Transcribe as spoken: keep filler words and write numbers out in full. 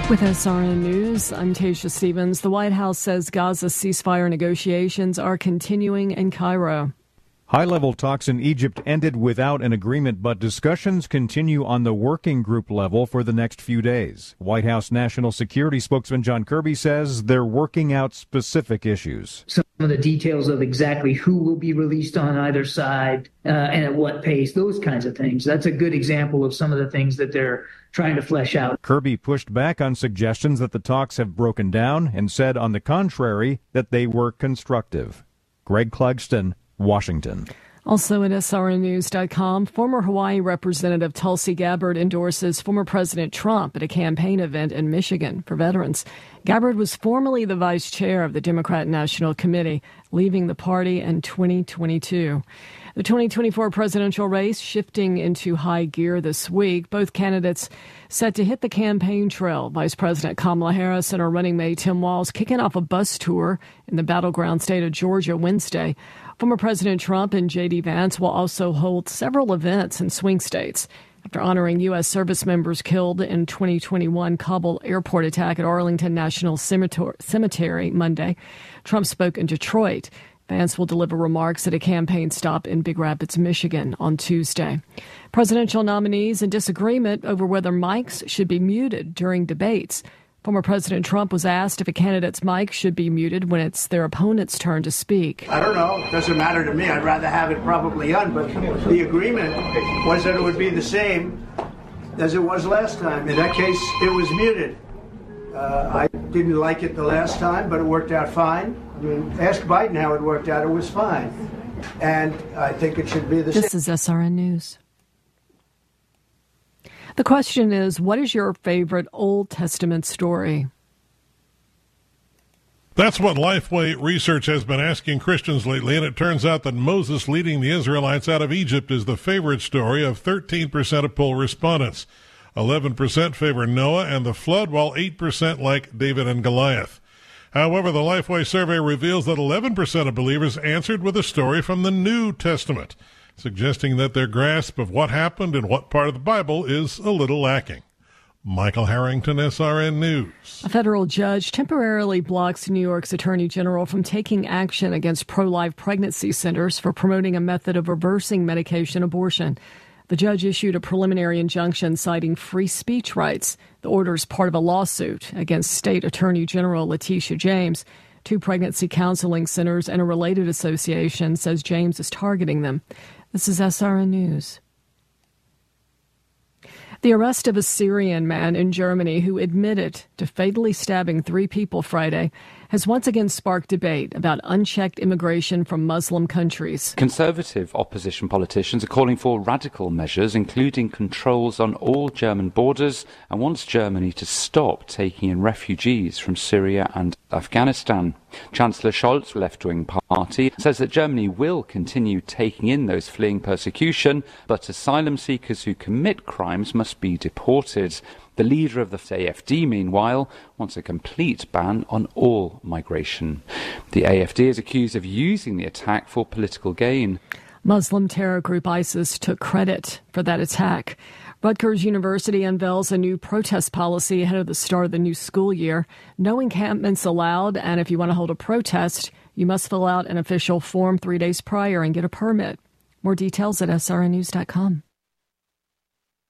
With S R N News, I'm Tasha Stevens. The White House says Gaza ceasefire negotiations are continuing in Cairo. High-level talks in Egypt ended without an agreement, but discussions continue on the working group level for the next few days. White House National Security spokesman John Kirby says they're working out specific issues. Some of the details of exactly who will be released on either side uh, and at what pace, those kinds of things. That's a good example of some of the things that they're trying to flesh out. Kirby pushed back on suggestions that the talks have broken down and said, on the contrary, that they were constructive. Greg Clugston, Washington. Also at S R N news dot com, former Hawaii Representative Tulsi Gabbard endorses former President Trump at a campaign event in Michigan for veterans. Gabbard was formerly the vice chair of the Democrat National Committee, leaving the party in twenty twenty-two. The twenty twenty-four presidential race shifting into high gear this week. Both candidates set to hit the campaign trail. Vice President Kamala Harris and her running mate Tim Walz kicking off a bus tour in the battleground state of Georgia Wednesday. Former President Trump and J D. Vance will also hold several events in swing states. After honoring U S service members killed in twenty twenty-one Kabul airport attack at Arlington National Cemetery Monday, Trump spoke in Detroit. Vance will deliver remarks at a campaign stop in Big Rapids, Michigan on Tuesday. Presidential nominees in disagreement over whether mics should be muted during debates. Former President Trump was asked if a candidate's mic should be muted when it's their opponent's turn to speak. I don't know. It doesn't matter to me. I'd rather have it probably on, but the agreement was that it would be the same as it was last time. In that case, it was muted. Uh, I didn't like it the last time, but it worked out fine. I mean, ask Biden how it worked out. It was fine. And I think it should be the same. This is S R N News. The question is, what is your favorite Old Testament story? That's what Lifeway Research has been asking Christians lately, and it turns out that Moses leading the Israelites out of Egypt is the favorite story of thirteen percent of poll respondents. eleven percent favor Noah and the flood, while eight percent like David and Goliath. However, the Lifeway survey reveals that eleven percent of believers answered with a story from the New Testament, suggesting that their grasp of what happened in what part of the Bible is a little lacking. Michael Harrington, S R N News. A federal judge temporarily blocks New York's Attorney General from taking action against pro-life pregnancy centers for promoting a method of reversing medication abortion. The judge issued a preliminary injunction citing free speech rights. The order is part of a lawsuit against State Attorney General Letitia James. Two pregnancy counseling centers and a related association says James is targeting them. This is S R N News. The arrest of a Syrian man in Germany who admitted to fatally stabbing three people Friday has once again sparked debate about unchecked immigration from Muslim countries. Conservative opposition politicians are calling for radical measures, including controls on all German borders, and wants Germany to stop taking in refugees from Syria and Afghanistan. Chancellor Scholz, left-wing party, says that Germany will continue taking in those fleeing persecution, but asylum seekers who commit crimes must be deported. The leader of the A F D, meanwhile, wants a complete ban on all migration. The A F D is accused of using the attack for political gain. Muslim terror group ISIS took credit for that attack. Rutgers University unveils a new protest policy ahead of the start of the new school year. No encampments allowed, and if you want to hold a protest, you must fill out an official form three days prior and get a permit. More details at S R N news dot com.